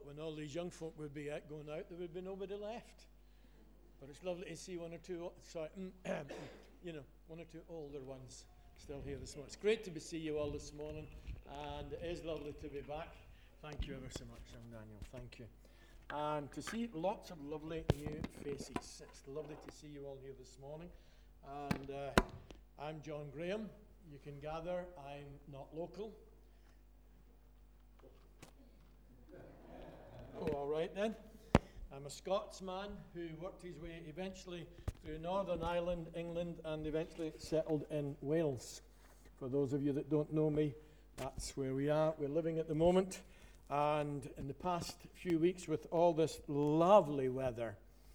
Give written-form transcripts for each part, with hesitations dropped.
when all these young folk would be going out, there would be nobody left. But it's lovely to see one or two older ones still here this morning. It's great to see you all this morning, and it is lovely to be back. Thank you ever so much, young Daniel. Thank you. And to see lots of lovely new faces. It's lovely to see you all here this morning. And I'm John Graham. You can gather I'm not local. Oh, all right then. I'm a Scotsman who worked his way eventually through Northern Ireland, England, and eventually settled in Wales. For those of you that don't know me, that's where we are. We're living at the moment. And in the past few weeks, with all this lovely weather,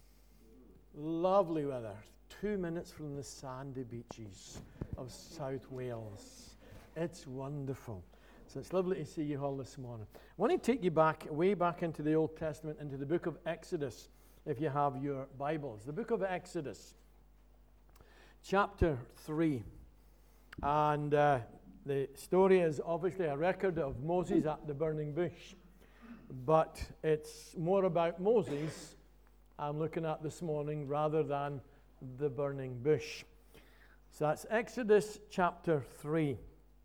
2 minutes from the sandy beaches of South Wales. It's wonderful. So it's lovely to see you all this morning. I want to take you way back into the Old Testament, into the book of Exodus, if you have your Bibles. The book of Exodus, chapter 3. And the story is obviously a record of Moses at the burning bush. But it's more about Moses I'm looking at this morning rather than the burning bush. So that's Exodus chapter 3.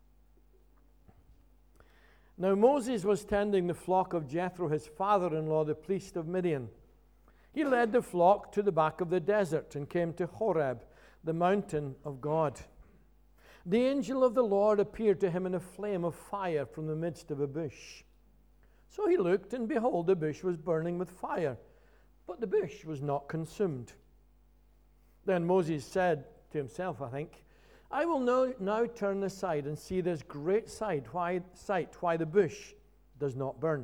Now Moses was tending the flock of Jethro, his father-in-law, the priest of Midian. He led the flock to the back of the desert and came to Horeb, the mountain of God. The angel of the Lord appeared to him in a flame of fire from the midst of a bush. So he looked, and behold, the bush was burning with fire, but the bush was not consumed. Then Moses said to himself, I will now turn aside and see this great sight, why the bush does not burn.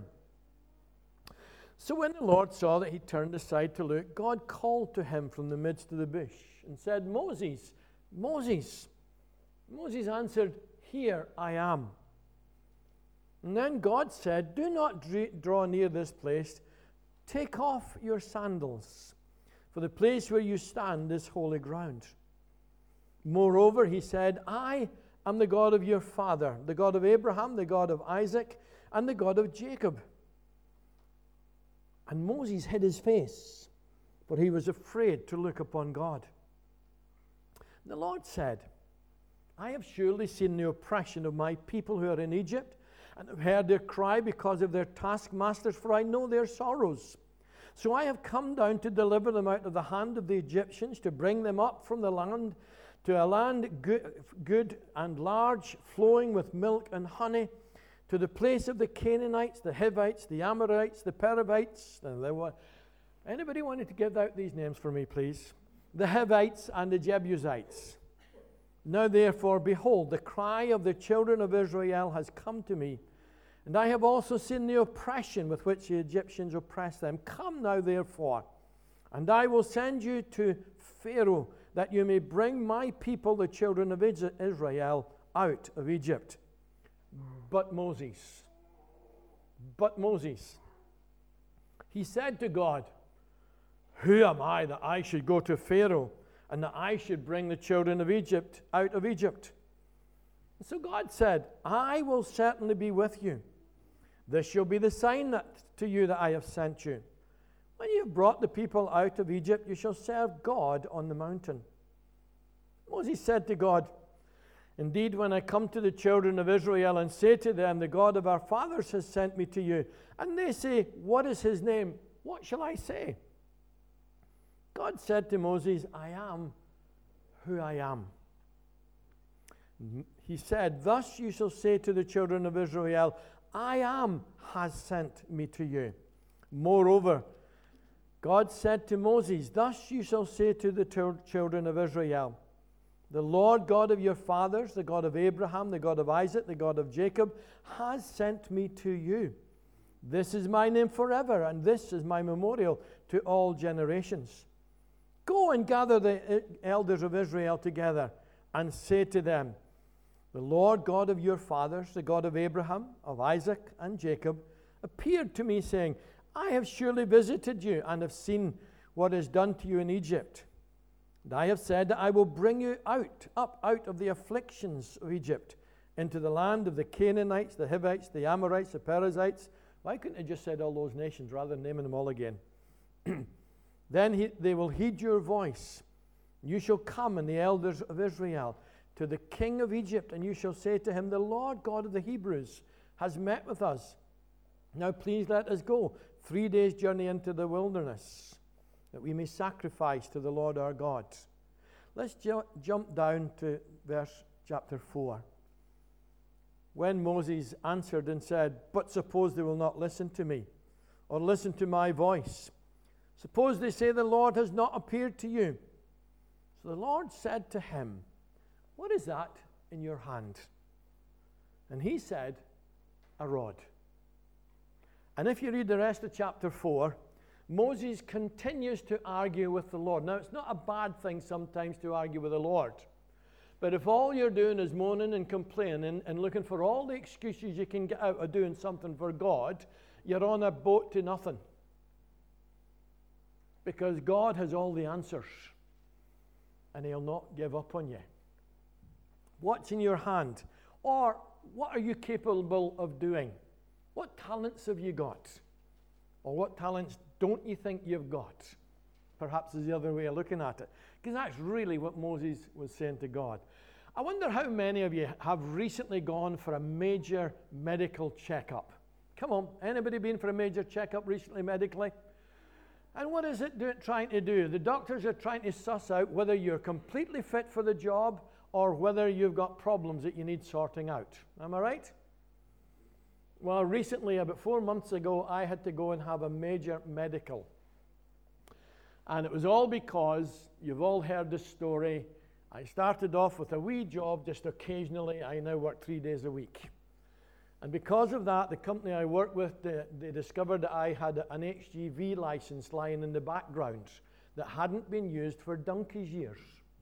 So when the Lord saw that he turned aside to look, God called to him from the midst of the bush and said, Moses, Moses. Moses answered, Here I am. And then God said, Do not draw near this place. Take off your sandals, for the place where you stand is holy ground. Moreover, he said, I am the God of your father, the God of Abraham, the God of Isaac, and the God of Jacob. And Moses hid his face, for he was afraid to look upon God. The Lord said, I have surely seen the oppression of my people who are in Egypt, and have heard their cry because of their taskmasters, for I know their sorrows. So I have come down to deliver them out of the hand of the Egyptians, to bring them up from the land to a land good and large, flowing with milk and honey, to the place of the Canaanites, the Hivites, the Amorites, the Perizzites. Anybody wanted to give out these names for me, please? The Hivites and the Jebusites. Now therefore, behold, the cry of the children of Israel has come to me, and I have also seen the oppression with which the Egyptians oppress them. Come now therefore, and I will send you to Pharaoh, that you may bring my people, the children of Israel, out of Egypt. But Moses, he said to God, Who am I that I should go to Pharaoh, and that I should bring the children of Egypt out of Egypt? And so God said, I will certainly be with you. This shall be the sign to you that I have sent you. When you have brought the people out of Egypt, you shall serve God on the mountain. Moses said to God, Indeed, when I come to the children of Israel and say to them, The God of our fathers has sent me to you, and they say, What is his name? What shall I say? God said to Moses, I am who I am. He said, Thus you shall say to the children of Israel, I am has sent me to you. Moreover, God said to Moses, Thus you shall say to the children of Israel, The Lord God of your fathers, the God of Abraham, the God of Isaac, the God of Jacob, has sent me to you. This is my name forever, and this is my memorial to all generations. Go and gather the elders of Israel together, and say to them, The Lord God of your fathers, the God of Abraham, of Isaac, and Jacob, appeared to me, saying, I have surely visited you, and have seen what is done to you in Egypt. And I have said that I will bring you up out of the afflictions of Egypt, into the land of the Canaanites, the Hivites, the Amorites, the Perizzites, Why couldn't he just said all those nations rather than naming them all again? Then they will heed your voice. You shall come, and the elders of Israel, to the king of Egypt, and you shall say to him, the Lord God of the Hebrews has met with us. Now please let us go 3 days' journey into the wilderness, that we may sacrifice to the Lord our God. Let's jump down to verse chapter 4. When Moses answered and said, but suppose they will not listen to me, or listen to my voice. Suppose they say the Lord has not appeared to you. So the Lord said to him, what is that in your hand? And he said, a rod. And if you read the rest of chapter 4, Moses continues to argue with the Lord. Now, it's not a bad thing sometimes to argue with the Lord. But if all you're doing is moaning and complaining and looking for all the excuses you can get out of doing something for God, you're on a boat to nothing. Because God has all the answers, and he'll not give up on you. What's in your hand? Or what are you capable of doing? What talents have you got? Or what talents don't you think you've got? Perhaps is the other way of looking at it. Because that's really what Moses was saying to God. I wonder how many of you have recently gone for a major medical checkup. Come on, anybody been for a major checkup recently medically? And what is it trying to do? The doctors are trying to suss out whether you're completely fit for the job or whether you've got problems that you need sorting out. Am I right? Well, recently, about 4 months ago, I had to go and have a major medical. And it was all because, you've all heard the story, I started off with a wee job just occasionally. I now work 3 days a week. And because of that, the company I work with, they discovered that I had an HGV license lying in the background that hadn't been used for donkey's years.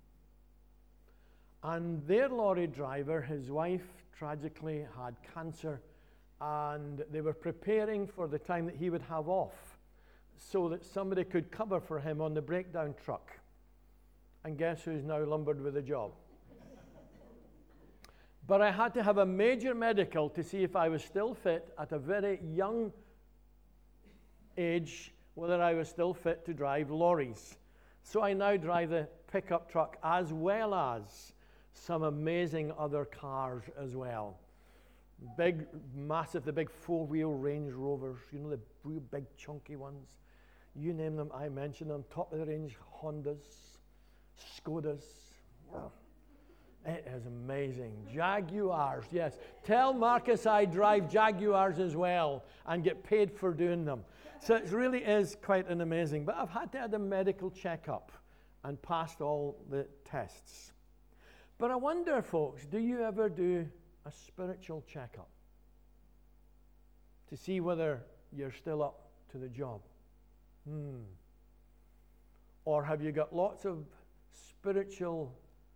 And their lorry driver, his wife, tragically had cancer, and they were preparing for the time that he would have off so that somebody could cover for him on the breakdown truck. And guess who's now lumbered with a job? But I had to have a major medical to see if I was still fit at a very young age, whether I was still fit to drive lorries. So I now drive the pickup truck as well as some amazing other cars as well. Big, massive, the big four-wheel Range Rovers, you know, the real big chunky ones. You name them, I mention them. Top of the range Hondas, Skodas. It is amazing. Jaguars, yes. Tell Marcus I drive Jaguars as well and get paid for doing them. So it really is quite an amazing. But I've had to have a medical checkup and passed all the tests. But I wonder, folks, do you ever do a spiritual checkup to see whether you're still up to the job? Or have you got lots of spiritual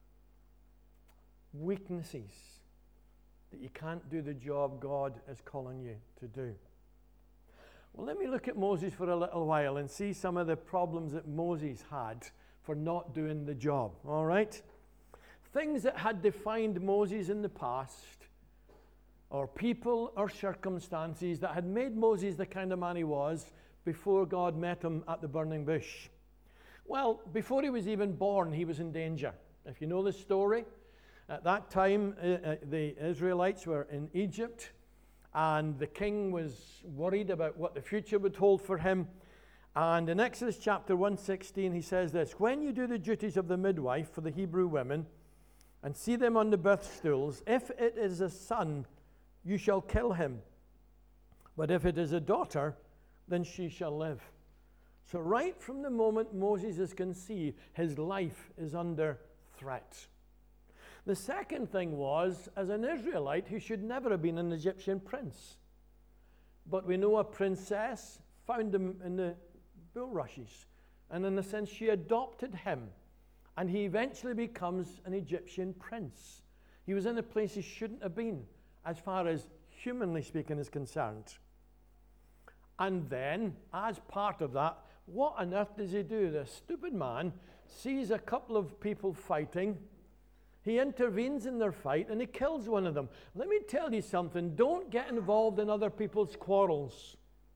weaknesses that you can't do the job God is calling you to do? Well, let me look at Moses for a little while and see some of the problems that Moses had for not doing the job, all right? Things that had defined Moses in the past, or people or circumstances that had made Moses the kind of man he was before God met him at the burning bush. Well, before he was even born, he was in danger. If you know the story, at that time, the Israelites were in Egypt, and the king was worried about what the future would hold for him. And in Exodus chapter 1:16, he says this: when you do the duties of the midwife for the Hebrew women, and see them on the birth stools, if it is a son, you shall kill him. But if it is a daughter, then she shall live. So right from the moment Moses is conceived, his life is under threat. The second thing was, as an Israelite, he should never have been an Egyptian prince. But we know a princess found him in the bulrushes, and in a sense she adopted him, and he eventually becomes an Egyptian prince. He was in a place he shouldn't have been, as far as humanly speaking is concerned. And then, as part of that, what on earth does he do? The stupid man sees a couple of people fighting. He intervenes in their fight and he kills one of them. Let me tell you something. Don't get involved in other people's quarrels.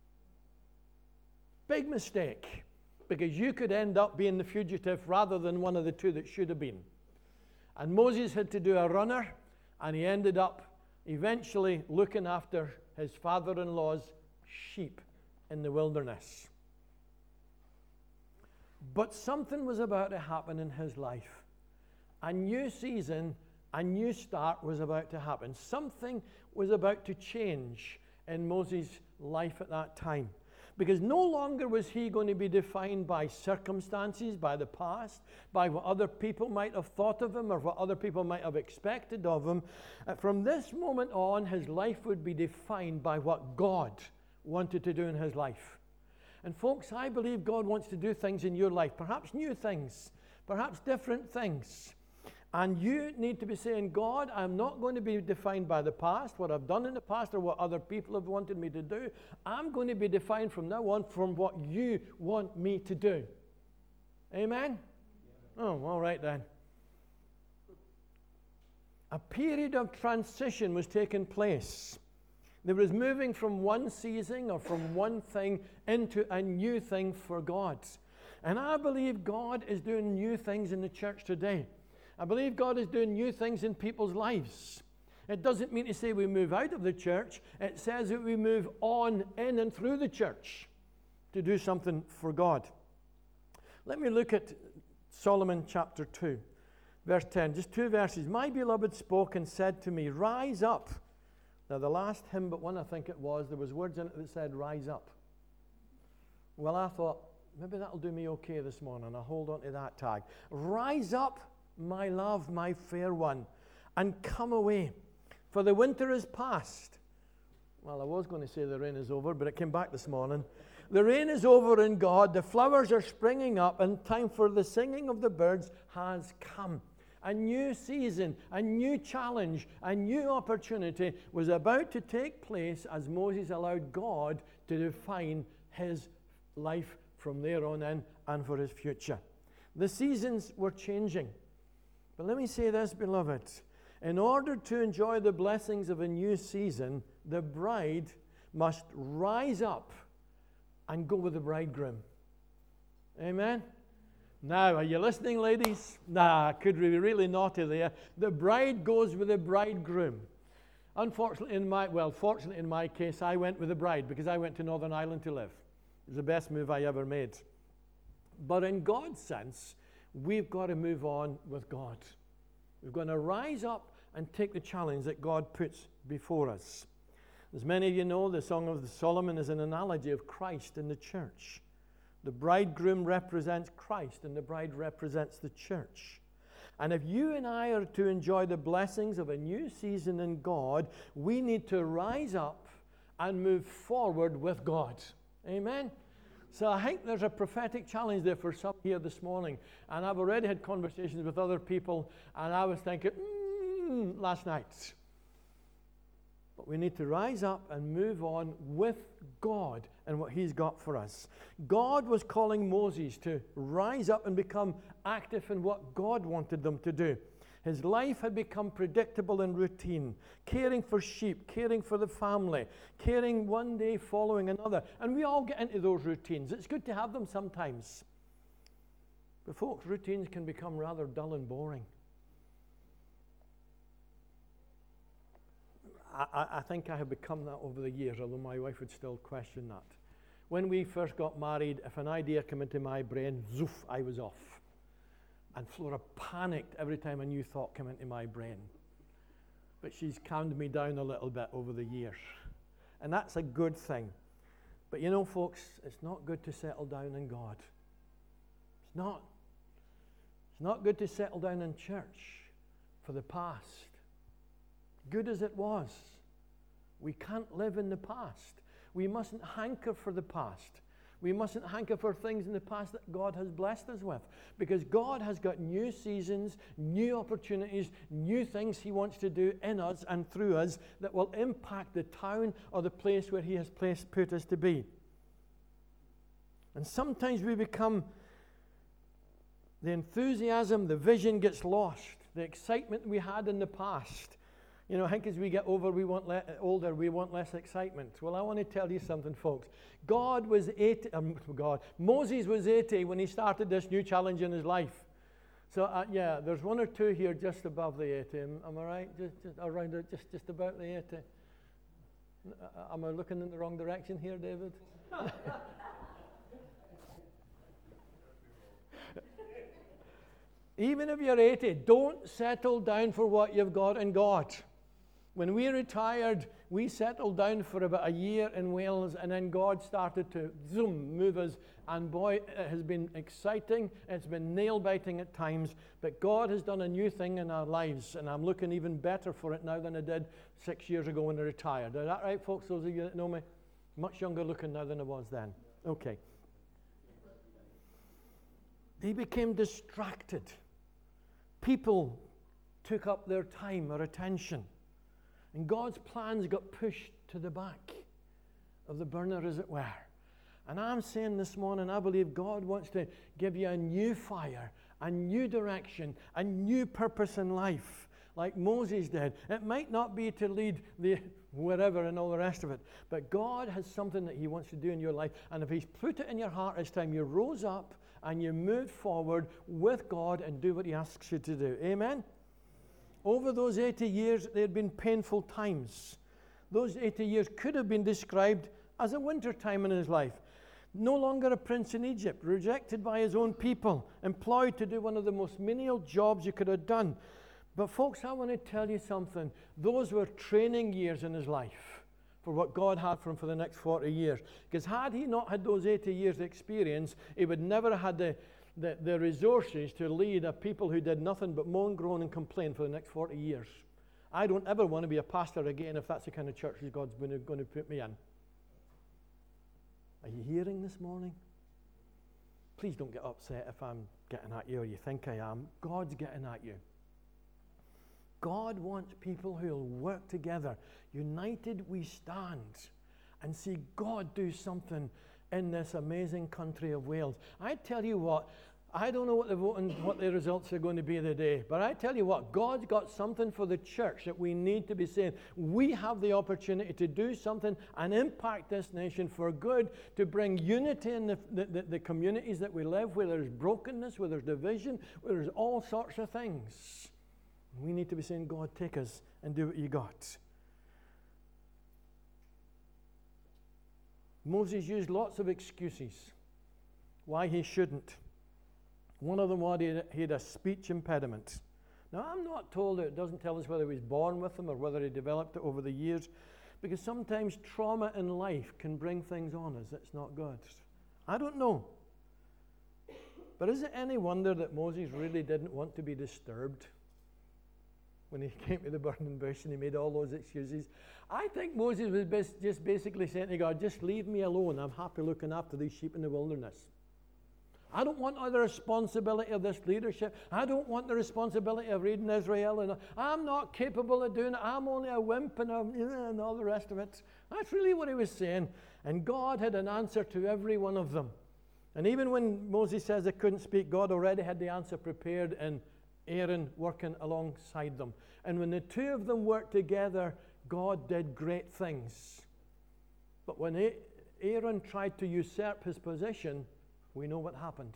Big mistake. Because you could end up being the fugitive rather than one of the two that should have been. And Moses had to do a runner, and he ended up eventually looking after his father-in-law's sheep in the wilderness. But something was about to happen in his life. A new season, a new start was about to happen. Something was about to change in Moses' life at that time. Because no longer was he going to be defined by circumstances, by the past, by what other people might have thought of him or what other people might have expected of him. From this moment on, his life would be defined by what God wanted to do in his life. And folks, I believe God wants to do things in your life, perhaps new things, perhaps different things. And you need to be saying, God, I'm not going to be defined by the past, what I've done in the past or what other people have wanted me to do. I'm going to be defined from now on from what you want me to do. Amen? Yeah. Oh, all right then. A period of transition was taking place. There was moving from one season or from one thing into a new thing for God. And I believe God is doing new things in the church today. I believe God is doing new things in people's lives. It doesn't mean to say we move out of the church. It says that we move on in and through the church to do something for God. Let me look at Solomon chapter 2, verse 10. Just 2 verses. My beloved spoke and said to me, rise up. Now the last hymn but one I think it was, there was words in it that said rise up. Well, I thought, maybe that'll do me okay this morning. I'll hold on to that tag. Rise up, my love, my fair one, and come away, for the winter is past. Well, I was going to say the rain is over, but it came back this morning. The rain is over in God, the flowers are springing up, and time for the singing of the birds has come. A new season, a new challenge, a new opportunity was about to take place as Moses allowed God to define his life from there on in and for his future. The seasons were changing. But let me say this, beloved. In order to enjoy the blessings of a new season, the bride must rise up and go with the bridegroom. Amen? Now, are you listening, ladies? Nah, could we be really naughty there? The bride goes with the bridegroom. Fortunately in my case, I went with the bride because I went to Northern Ireland to live. It was the best move I ever made. But in God's sense, we've got to move on with God. We've got to rise up and take the challenge that God puts before us. As many of you know, the Song of Solomon is an analogy of Christ in the church. The bridegroom represents Christ and the bride represents the church. And if you and I are to enjoy the blessings of a new season in God, we need to rise up and move forward with God. Amen? So I think there's a prophetic challenge there for some here this morning. And I've already had conversations with other people, and I was thinking, last night. But we need to rise up and move on with God and what He's got for us. God was calling Moses to rise up and become active in what God wanted them to do. His life had become predictable and routine, caring for sheep, caring for the family, caring one day following another. And we all get into those routines. It's good to have them sometimes. But folks, routines can become rather dull and boring. I think I have become that over the years, although my wife would still question that. When we first got married, if an idea came into my brain, zoof, I was off. And Flora panicked every time a new thought came into my brain. But she's calmed me down a little bit over the years. And that's a good thing. But you know, folks, it's not good to settle down in God. It's not. It's not good to settle down in church for the past. Good as it was. We can't live in the past. We mustn't hanker for the past. We mustn't hanker for things in the past that God has blessed us with. Because God has got new seasons, new opportunities, new things He wants to do in us and through us that will impact the town or the place where He has put us to be. And sometimes we become, the enthusiasm, the vision gets lost. the excitement we had in the past. You know, I think as we get older, we want less excitement. Well, I want to tell you something, folks. Moses was 80 when he started this new challenge in his life. So, yeah, there's one or two here just above the 80. Am I right? Just around it, just about the 80. Am I looking in the wrong direction here, David? Even if you're 80, don't settle down for what you've got in God. When we retired, we settled down for about a year in Wales, and then God started to move us. And boy, it has been exciting. It's been nail-biting at times, but God has done a new thing in our lives, and I'm looking even better for it now than I did 6 years ago when I retired. Is that right, folks? Those of you that know me, much younger looking now than I was then. Okay. He became distracted. People took up their time or attention. And God's plans got pushed to the back of the burner, as it were. And I'm saying this morning, I believe God wants to give you a new fire, a new direction, a new purpose in life, like Moses did. It might not be to lead the wherever and all the rest of it, but God has something that he wants to do in your life. And if he's put it in your heart, it's time you rose up and you moved forward with God and do what he asks you to do. Amen? Over those 80 years, there had been painful times. Those 80 years could have been described as a winter time in his life. No longer a prince in Egypt, rejected by his own people, employed to do one of the most menial jobs you could have done. But folks, I want to tell you something. Those were training years in his life for what God had for him for the next 40 years. Because had he not had those 80 years experience, he would never have had the resources to lead a people who did nothing but moan, groan, and complain for the next 40 years. I don't ever want to be a pastor again if that's the kind of church God's going to put me in. Are you hearing this morning? Please don't get upset if I'm getting at you or you think I am. God's getting at you. God wants people who will work together. United we stand and see God do something in this amazing country of Wales. I tell you what, I don't know what the results are going to be today, but I tell you what, God's got something for the church that we need to be saying. We have the opportunity to do something and impact this nation for good, to bring unity in the communities that we live, where there's brokenness, where there's division, where there's all sorts of things. We need to be saying, God, take us and do what you got. Moses used lots of excuses why he shouldn't. One of them was he had a speech impediment. Now, I'm not told that it doesn't tell us whether he was born with them or whether he developed it over the years, because sometimes trauma in life can bring things on us that's not good. I don't know. But is it any wonder that Moses really didn't want to be disturbed when he came to the burning bush and he made all those excuses? I think Moses was just basically saying to God, just leave me alone. I'm happy looking after these sheep in the wilderness. I don't want the responsibility of this leadership. I don't want the responsibility of reading Israel. And I'm not capable of doing it. I'm only a wimp and all the rest of it. That's really what he was saying. And God had an answer to every one of them. And even when Moses says they couldn't speak, God already had the answer prepared and Aaron working alongside them. And when the two of them worked together, God did great things. But when Aaron tried to usurp his position, we know what happened.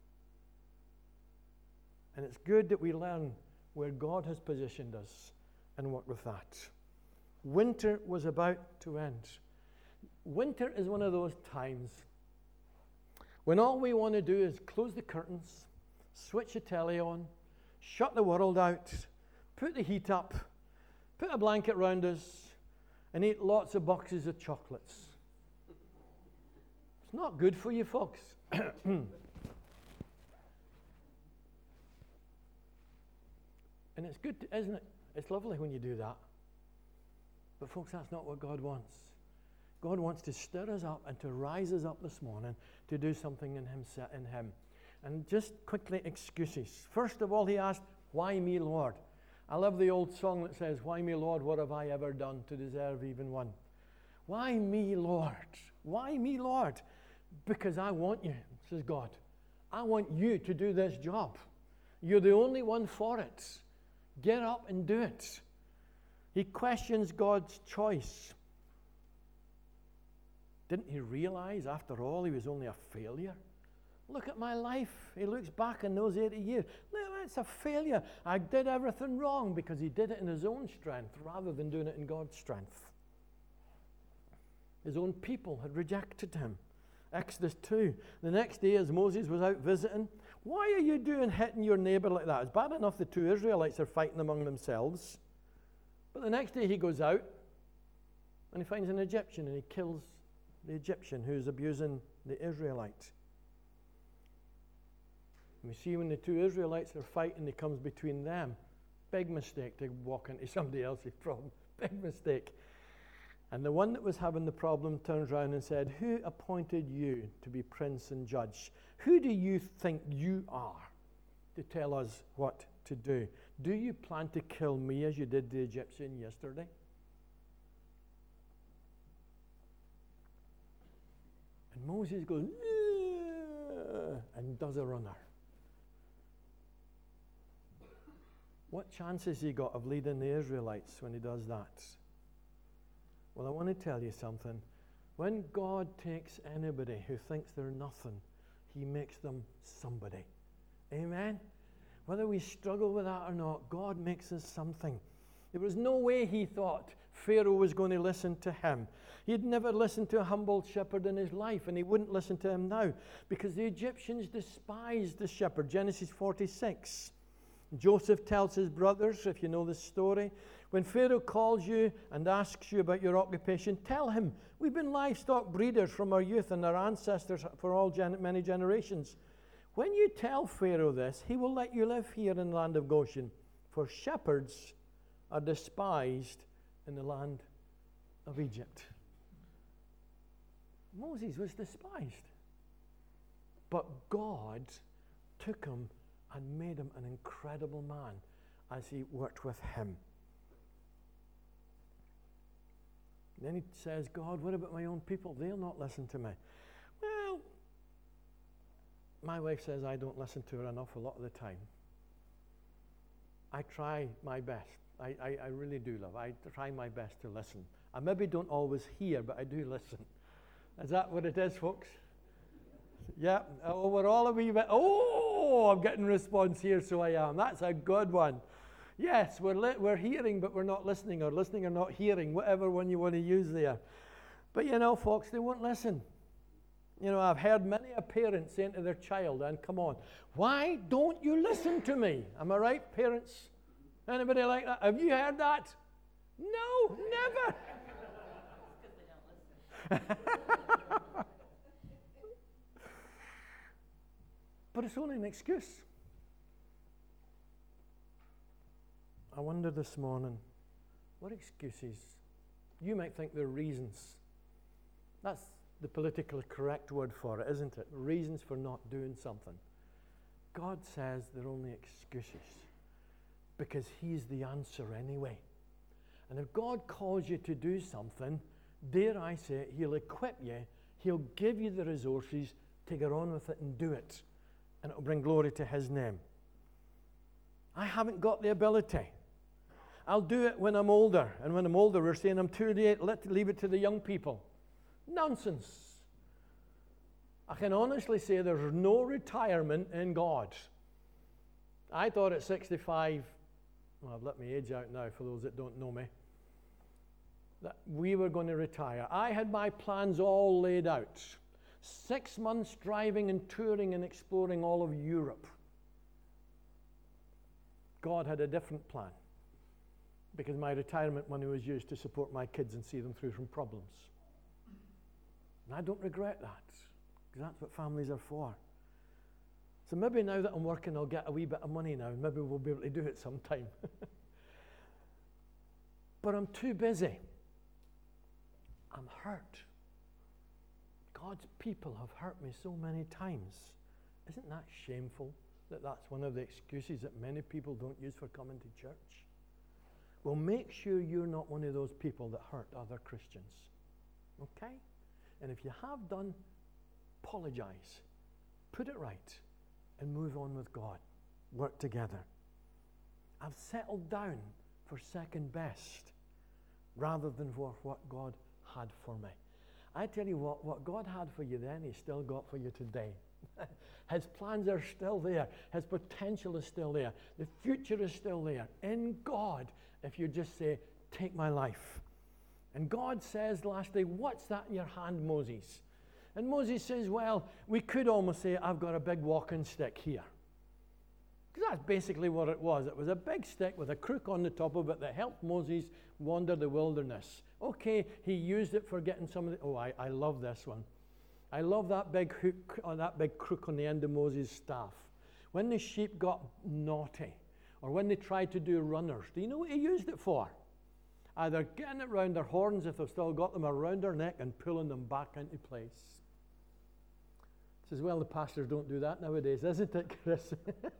And it's good that we learn where God has positioned us and work with that. Winter was about to end. Winter is one of those times when all we want to do is close the curtains, switch the telly on, shut the world out, put the heat up, put a blanket around us, and eat lots of boxes of chocolates. It's not good for you, folks. And it's good, isn't it? It's lovely when you do that. But folks, that's not what God wants. God wants to stir us up and to rise us up this morning to do something in Him. And just quickly, excuses. First of all, he asked, why me, Lord? I love the old song that says, why me, Lord? What have I ever done to deserve even one? Why me, Lord? Why me, Lord? Because I want you, says God. I want you to do this job. You're the only one for it. Get up and do it. He questions God's choice. Didn't he realize, after all, he was only a failure? Look at my life. He looks back in those 80 years. Look, it's a failure. I did everything wrong because he did it in his own strength rather than doing it in God's strength. His own people had rejected him. Exodus 2. The next day, as Moses was out visiting, why are you hitting your neighbor like that? It's bad enough the two Israelites are fighting among themselves. But the next day he goes out and he finds an Egyptian and he kills the Egyptian who's abusing the Israelite. We see when the two Israelites are fighting, he comes between them. Big mistake to walk into somebody else's problem. Big mistake. And the one that was having the problem turns around and said, who appointed you to be prince and judge? Who do you think you are to tell us what to do? Do you plan to kill me as you did the Egyptian yesterday? And Moses goes, and does a runner. What chance has he got of leading the Israelites when he does that? Well, I want to tell you something. When God takes anybody who thinks they're nothing, he makes them somebody. Amen? Whether we struggle with that or not, God makes us something. There was no way he thought Pharaoh was going to listen to him. He'd never listened to a humble shepherd in his life, and he wouldn't listen to him now because the Egyptians despised the shepherd. Genesis 46. Joseph tells his brothers, if you know the story, when Pharaoh calls you and asks you about your occupation, tell him, we've been livestock breeders from our youth and our ancestors for many generations. When you tell Pharaoh this, he will let you live here in the land of Goshen, for shepherds are despised in the land of Egypt. Moses was despised, but God took him and made him an incredible man as he worked with him. And then he says, God, what about my own people? They'll not listen to me. Well, my wife says I don't listen to her an awful lot of the time. I try my best. I really do, love. I try my best to listen. I maybe don't always hear, but I do listen. Is that what it is, folks? Yeah. Oh, we're all a wee bit. Oh, I'm getting response here, so I am. That's a good one. Yes, we're hearing, but we're not listening, or listening or not hearing, whatever one you want to use there. But you know, folks, they won't listen. You know, I've heard many a parent saying to their child, and come on, why don't you listen to me? Am I right, parents? Anybody like that? Have you heard that? No, never. But it's only an excuse. I wonder this morning, what excuses? You might think they're reasons. That's the politically correct word for it, isn't it? Reasons for not doing something. God says they're only excuses because he's the answer anyway. And if God calls you to do something, dare I say it, he'll equip you, he'll give you the resources to get on with it and do it. And it'll bring glory to his name. I haven't got the ability. I'll do it when I'm older. And when I'm older, we're saying I'm too late, leave it to the young people. Nonsense. I can honestly say there's no retirement in God. I thought at 65, well, I've let my age out now for those that don't know me, that we were going to retire. I had my plans all laid out. 6 months driving and touring and exploring all of Europe. God had a different plan because my retirement money was used to support my kids and see them through from problems. And I don't regret that because that's what families are for. So maybe now that I'm working, I'll get a wee bit of money now. Maybe we'll be able to do it sometime. But I'm too busy. I'm hurt. God's people have hurt me so many times. Isn't that shameful that that's one of the excuses that many people don't use for coming to church? Well, make sure you're not one of those people that hurt other Christians. Okay? And if you have done, apologize. Put it right and move on with God. Work together. I've settled down for second best rather than for what God had for me. I tell you what God had for you then, He's still got for you today. His plans are still there. His potential is still there. The future is still there. In God, if you just say, take my life. And God says lastly, what's that in your hand, Moses? And Moses says, well, we could almost say, I've got a big walking stick here. Because that's basically what it was. It was a big stick with a crook on the top of it that helped Moses wander the wilderness. Okay, he used it for getting some of the... Oh, I love this one. I love that big hook, or that big crook on the end of Moses' staff. When the sheep got naughty, or when they tried to do runners, do you know what he used it for? Either getting it round their horns if they've still got them around their neck and pulling them back into place. Says, well, the pastors don't do that nowadays, isn't it, Chris?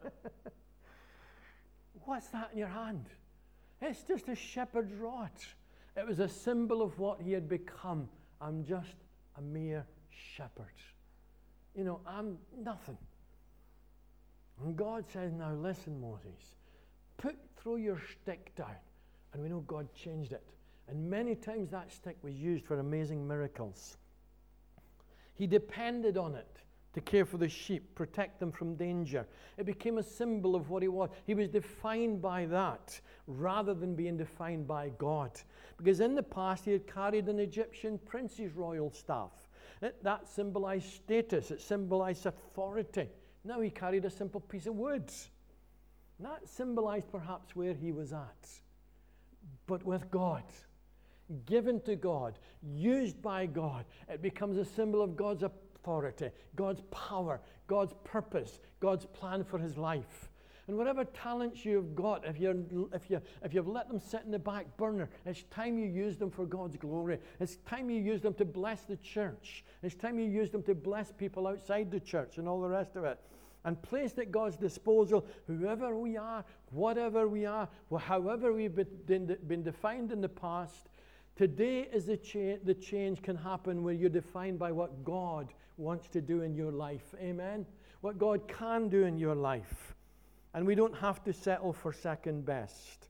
What's that in your hand? It's just a shepherd's rod. It was a symbol of what he had become. I'm just a mere shepherd. You know, I'm nothing. And God says, now listen, Moses, throw your stick down. And we know God changed it. And many times that stick was used for amazing miracles. He depended on it to care for the sheep, protect them from danger. It became a symbol of what he was. He was defined by that rather than being defined by God. Because in the past he had carried an Egyptian prince's royal staff. That symbolized status. It symbolized authority. Now he carried a simple piece of wood. And that symbolized perhaps where he was at. But with God, given to God, used by God, it becomes a symbol of God's authority, God's power, God's purpose, God's plan for his life. And whatever talents you've got, if you've let them sit in the back burner, it's time you use them for God's glory. It's time you use them to bless the church. It's time you use them to bless people outside the church and all the rest of it. And placed at God's disposal, whoever we are, whatever we are, however we've been defined in the past, today is the change can happen where you're defined by what God wants to do in your life. Amen? What God can do in your life. And we don't have to settle for second best.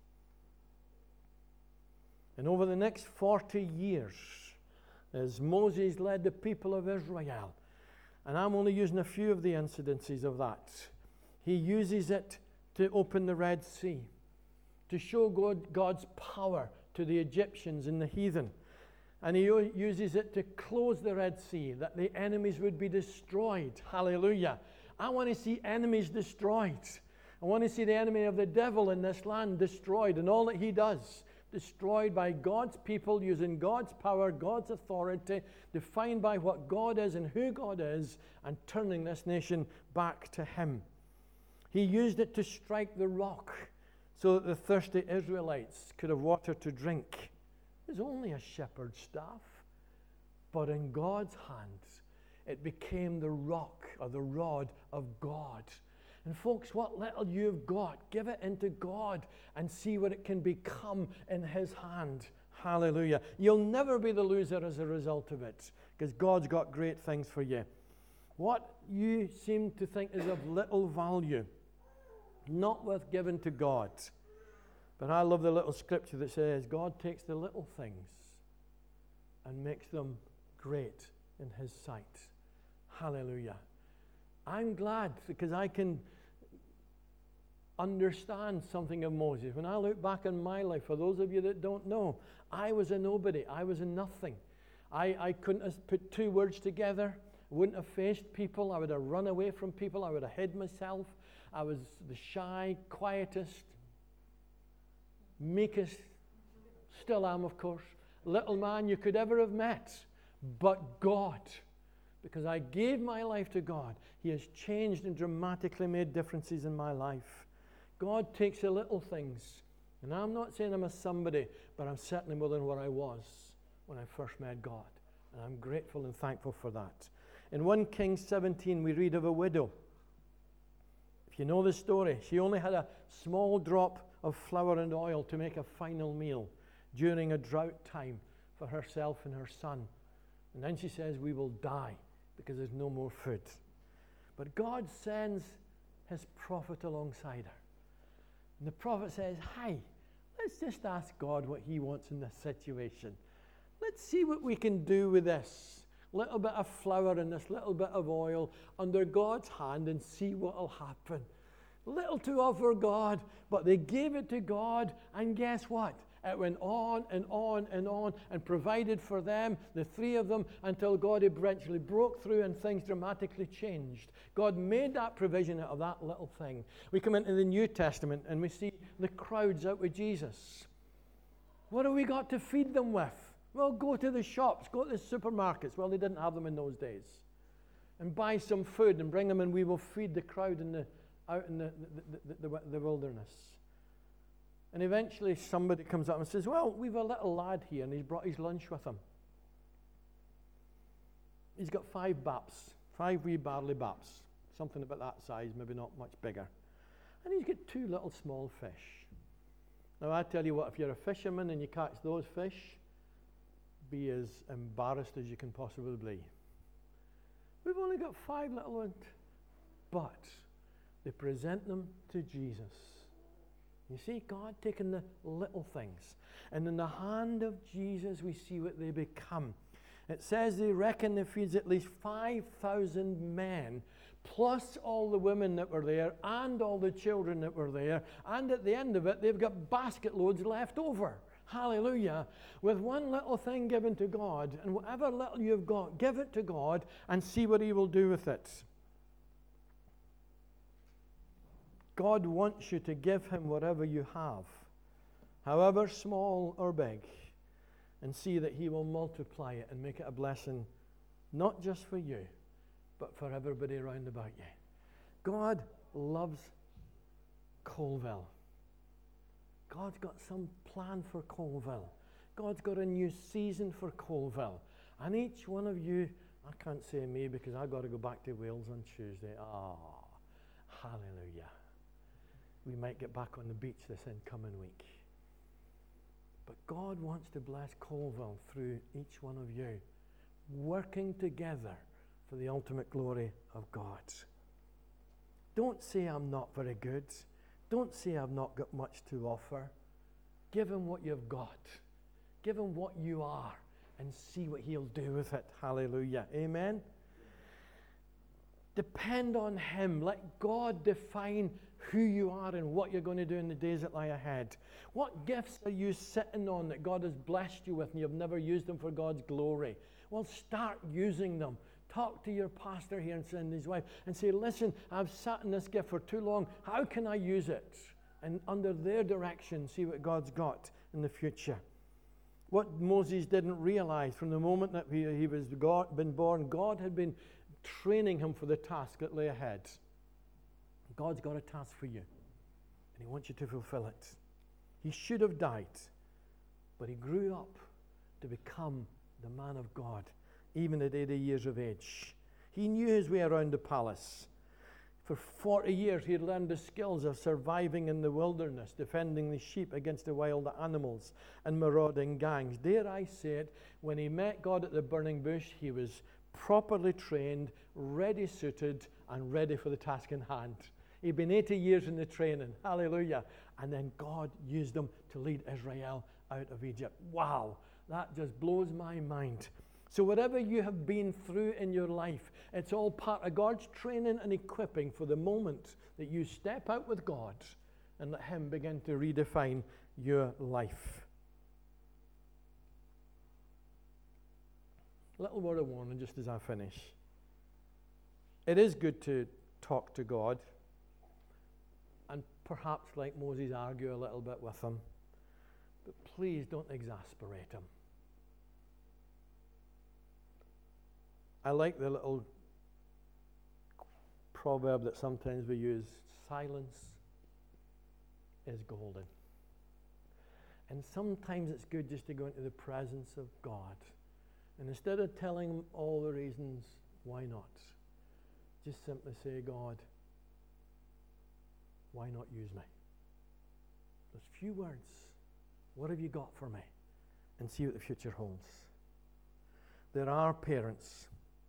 And over the next 40 years, as Moses led the people of Israel, and I'm only using a few of the incidences of that, he uses it to open the Red Sea, to show God's power to the Egyptians and the heathen. And he uses it to close the Red Sea, that the enemies would be destroyed. Hallelujah. I want to see enemies destroyed. I want to see the enemy of the devil in this land destroyed, and all that he does, destroyed by God's people, using God's power, God's authority, defined by what God is and who God is, and turning this nation back to him. He used it to strike the rock so that the thirsty Israelites could have water to drink. It was only a shepherd's staff, but in God's hands, it became the rock or the rod of God. And folks, what little you've got, give it into God and see what it can become in his hand. Hallelujah. You'll never be the loser as a result of it, because God's got great things for you. What you seem to think is of little value, not worth giving to God. But I love the little scripture that says, God takes the little things and makes them great in his sight. Hallelujah. I'm glad because I can understand something of Moses. When I look back on my life, for those of you that don't know, I was a nobody. I was a nothing. I couldn't have put two words together. I wouldn't have faced people. I would have run away from people. I would have hid myself. I was the shy, quietest, meekest, still am, of course, little man you could ever have met. But God, because I gave my life to God, he has changed and dramatically made differences in my life. God takes the little things. And I'm not saying I'm a somebody, but I'm certainly more than what I was when I first met God. And I'm grateful and thankful for that. In 1 Kings 17, we read of a widow. If you know the story, she only had a small drop of flour and oil to make a final meal during a drought time for herself and her son. And then she says, we will die because there's no more food. But God sends his prophet alongside her. And the prophet says, hi, let's just ask God what he wants in this situation. Let's see what we can do with this little bit of flour and this little bit of oil under God's hand and see what will happen. Little to offer God, but they gave it to God, and guess what? It went on and on and on and provided for them, the three of them, until God eventually broke through and things dramatically changed. God made that provision out of that little thing. We come into the New Testament and we see the crowds out with Jesus. What have we got to feed them with? Well, go to the shops, go to the supermarkets. Well, they didn't have them in those days. And buy some food and bring them, and we will feed the crowd out in the wilderness. And eventually somebody comes up and says, well, we've a little lad here, and he's brought his lunch with him. He's got 5 baps, 5 wee barley baps, something about that size, maybe not much bigger. And he's got 2 little small fish. Now, I tell you what, if you're a fisherman and you catch those fish, be as embarrassed as you can possibly be. We've only got 5 little ones. But they present them to Jesus. You see, God taking the little things. And in the hand of Jesus, we see what they become. It says they reckon they feeds at least 5,000 men, plus all the women that were there, and all the children that were there. And at the end of it, they've got basket loads left over. Hallelujah. With one little thing given to God, and whatever little you've got, give it to God and see what he will do with it. God wants you to give him whatever you have, however small or big, and see that he will multiply it and make it a blessing, not just for you, but for everybody around about you. God loves Colville. God's got some plan for Colville. God's got a new season for Colville. And each one of you, I can't say me because I've got to go back to Wales on Tuesday. Hallelujah. We might get back on the beach this incoming week. But God wants to bless Colville through each one of you, working together for the ultimate glory of God. Don't say I'm not very good. Don't say I've not got much to offer. Give him what you've got. Give him what you are and see what he'll do with it. Hallelujah. Amen. Depend on him. Let God define who you are and what you're going to do in the days that lie ahead. What gifts are you sitting on that God has blessed you with and you've never used them for God's glory? Well, start using them. Talk to your pastor here and his wife and say, listen, I've sat in this gift for too long. How can I use it? And under their direction, see what God's got in the future. What Moses didn't realize from the moment that he was been born, God had been training him for the task that lay ahead. God's got a task for you, and he wants you to fulfill it. He should have died, but he grew up to become the man of God, even at 80 years of age. He knew his way around the palace. For 40 years, he had learned the skills of surviving in the wilderness, defending the sheep against the wild animals and marauding gangs. Dare I say it, when he met God at the burning bush, he was properly trained, ready suited, and ready for the task in hand. He'd been 80 years in the training. Hallelujah. And then God used him to lead Israel out of Egypt. Wow, that just blows my mind. So whatever you have been through in your life, it's all part of God's training and equipping for the moment that you step out with God and let him begin to redefine your life. Little word of warning just as I finish. It is good to talk to God and perhaps, like Moses, argue a little bit with him. But please don't exasperate him. I like the little proverb that sometimes we use, silence is golden. And sometimes it's good just to go into the presence of God. And instead of telling him all the reasons why not, just simply say, God, why not use me? Those few words. What have you got for me? And see what the future holds. There are parents.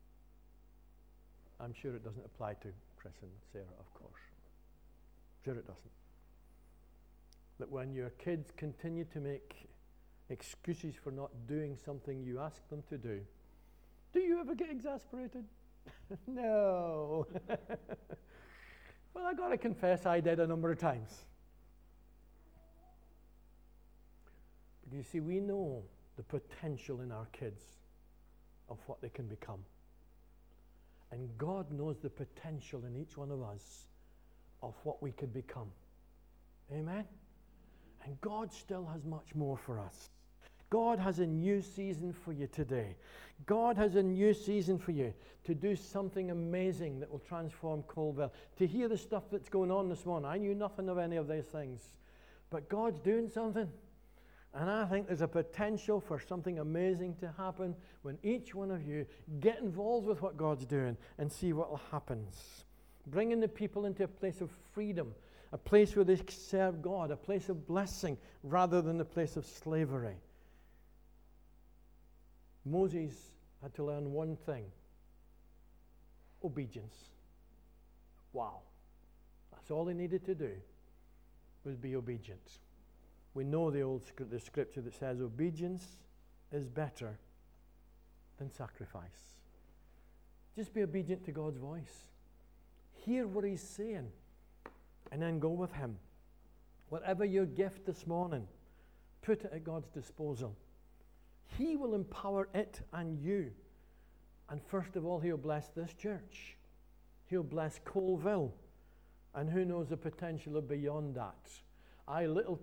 I'm sure it doesn't apply to Chris and Sarah, of course. Sure it doesn't. that when your kids continue to make excuses for not doing something you ask them to do you ever get exasperated? No. Well, I got to confess I did a number of times. But you see, we know the potential in our kids of what they can become. And God knows the potential in each one of us of what we could become. Amen? And God still has much more for us. God has a new season for you today. God has a new season for you to do something amazing that will transform Colville. To hear the stuff that's going on this morning, I knew nothing of any of these things. But God's doing something. And I think there's a potential for something amazing to happen when each one of you get involved with what God's doing and see what happens. Bringing the people into a place of freedom, a place where they serve God, a place of blessing rather than a place of slavery. Moses had to learn one thing: obedience. Wow. That's all he needed to do, was be obedient. We know the scripture that says obedience is better than sacrifice. Just be obedient to God's voice. Hear what he's saying and then go with him. Whatever your gift this morning, put it at God's disposal. He will empower it and you. And first of all, he'll bless this church. He'll bless Colville. And who knows the potential of beyond that. Little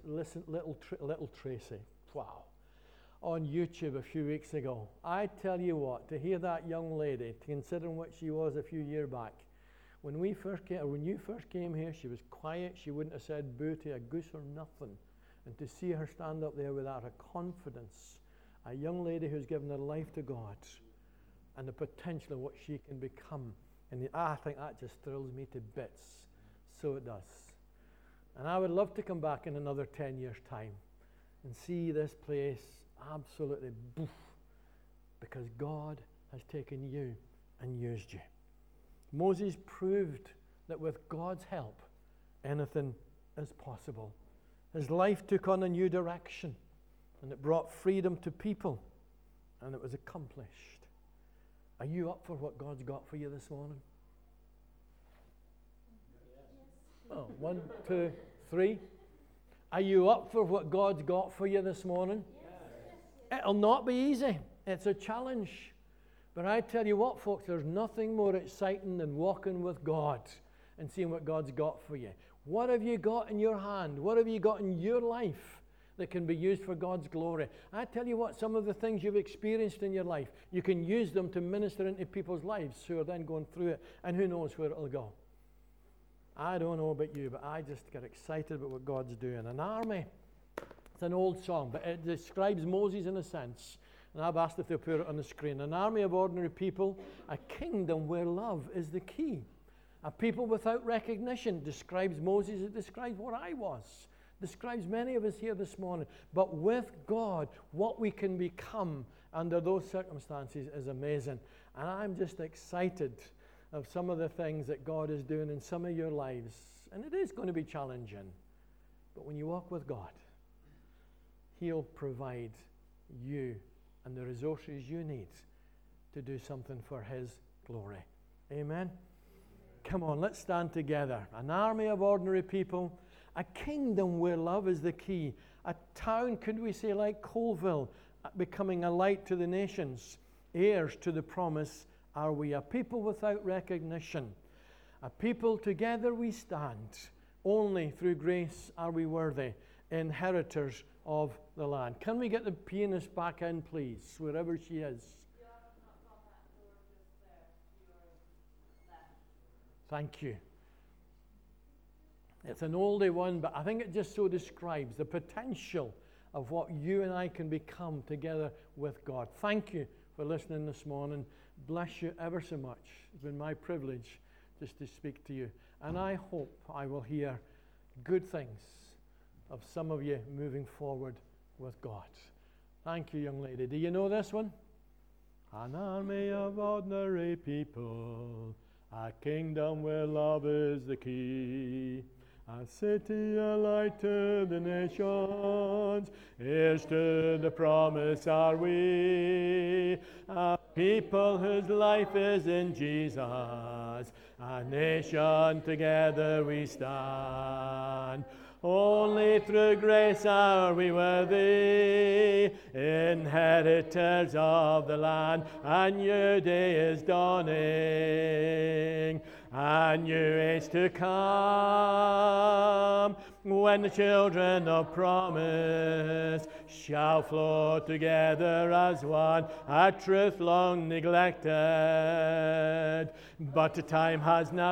Tracy, wow, on YouTube a few weeks ago. I tell you what, to hear that young lady, considering what she was a few years back, when you first came here, she was quiet. She wouldn't have said boo to a goose or nothing. And to see her stand up there with that confidence, a young lady who's given her life to God, and the potential of what she can become. And I think that just thrills me to bits. So it does. And I would love to come back in another 10 years' time and see this place absolutely boof, because God has taken you and used you. Moses proved that with God's help, anything is possible. His life took on a new direction, and it brought freedom to people, and it was accomplished. Are you up for what God's got for you this morning? Oh, 1, 2, 3. Are you up for what God's got for you this morning? Yes. It'll not be easy. It's a challenge. But I tell you what, folks, there's nothing more exciting than walking with God and seeing what God's got for you. What have you got in your hand? What have you got in your life that can be used for God's glory? I tell you what, some of the things you've experienced in your life, you can use them to minister into people's lives who are then going through it, and who knows where it'll go. I don't know about you, but I just get excited about what God's doing. An army, it's an old song, but it describes Moses in a sense. And I've asked if they'll put it on the screen. An army of ordinary people, a kingdom where love is the key. A people without recognition describes Moses. It describes what I was. Describes many of us here this morning. But with God, what we can become under those circumstances is amazing. And I'm just excited of some of the things that God is doing in some of your lives. And it is going to be challenging. But when you walk with God, He'll provide you and the resources you need to do something for His glory. Amen? Come on, let's stand together. An army of ordinary people, a kingdom where love is the key, a town, could we say, like Colville, becoming a light to the nations, heirs to the promise are we, a people without recognition, a people together we stand, only through grace are we worthy, inheritors of the land. Can we get the pianist back in, please, wherever she is? Thank you. It's an oldie one, but I think it just so describes the potential of what you and I can become together with God. Thank you for listening this morning. Bless you ever so much. It's been my privilege just to speak to you. And I hope I will hear good things of some of you moving forward with God. Thank you, young lady. Do you know this one? An army of ordinary people, a kingdom where love is the key, A city, a light to the nations, heirs to the promise are we. A people whose life is in Jesus, a nation together we stand. Only through grace are we worthy, inheritors of the land. A new day is dawning, a new age to come, when the children of promise shall flow together as one, a truth long neglected, but the time has now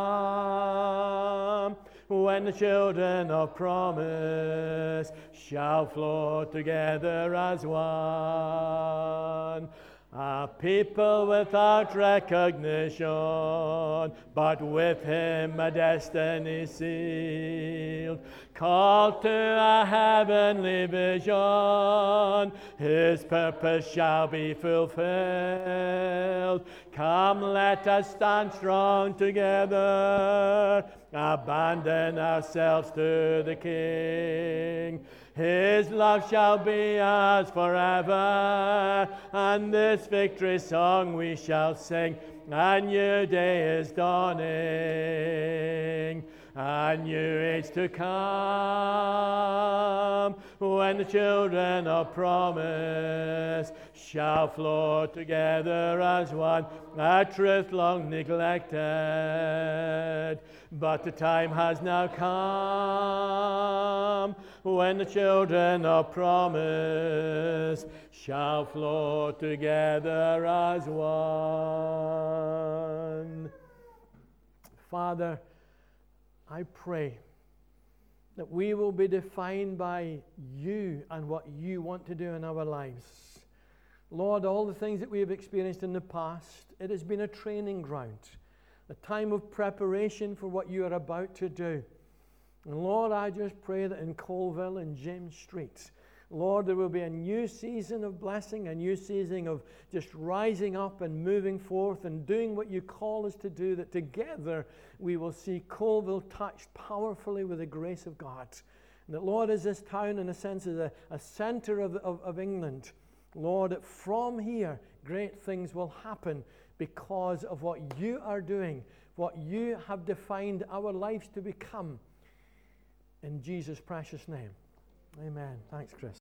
come, when the children of promise shall flow together as one. A people without recognition, but with him a destiny sealed, called to a heavenly vision, his purpose shall be fulfilled. Come, let us stand strong together, abandon ourselves to the King. His love shall be ours forever, and this victory song we shall sing. A new day is dawning, a new age to come, when the children of promise shall flow together as one, a truth long neglected, but the time has now come, when the children of promise shall flow together as one. Father, I pray that we will be defined by you and what you want to do in our lives. Lord, all the things that we have experienced in the past, it has been a training ground, a time of preparation for what you are about to do. And Lord, I just pray that in Colville and James Street, Lord, there will be a new season of blessing, a new season of just rising up and moving forth and doing what you call us to do, that together we will see Colville touched powerfully with the grace of God. And that, Lord, as this town, in a sense, is a center of England, Lord, that from here great things will happen because of what you are doing, what you have defined our lives to become. In Jesus' precious name, amen. Thanks, Chris.